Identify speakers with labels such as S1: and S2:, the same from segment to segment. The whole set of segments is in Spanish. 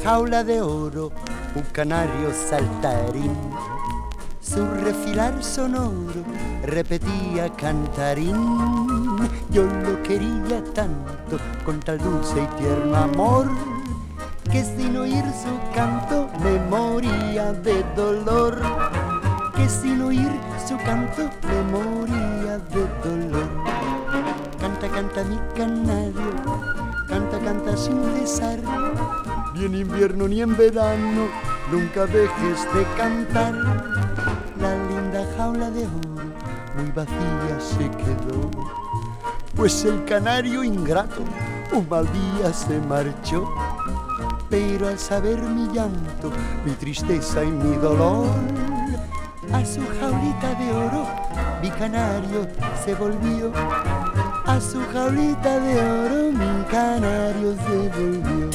S1: jaula de oro un canario saltarín. Su refilar sonoro repetía cantarín. Yo lo quería tanto con tal dulce y tierno amor, que sin oír su canto me moría de dolor. Que sin oír su canto me moría de dolor. Canta, canta mi canario, canta, canta sin cesar. Ni en invierno ni en verano, nunca dejes de cantar. La linda jaula de oro muy vacía se quedó, pues el canario ingrato un mal día se marchó. Pero al saber mi llanto, mi tristeza y mi dolor, a su jaulita de oro mi canario se volvió. A su jaulita de oro mi canario se volvió.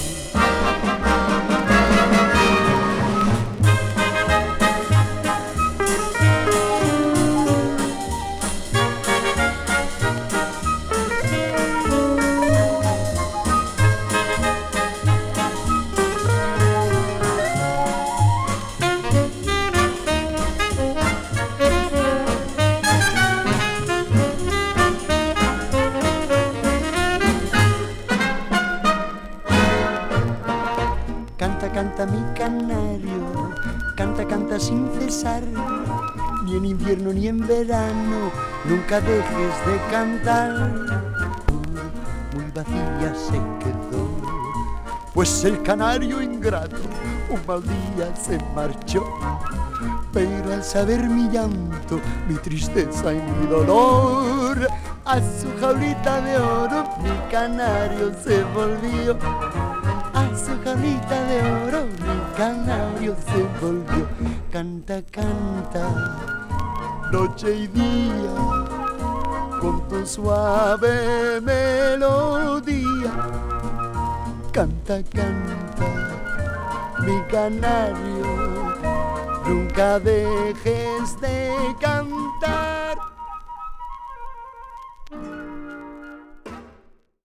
S1: Canta, canta mi canario, canta, canta sin cesar. Ni en invierno ni en verano, nunca dejes de cantar. Muy vacía se quedó, pues el canario ingrato un mal día se marchó. Pero al saber mi llanto, mi tristeza y mi dolor, a su jaulita de oro mi canario se volvió. A su jaulita de oro mi canario se volvió. Canta, canta, noche y día, con tu suave melodía. Canta, canta, mi canario, nunca dejes de cantar.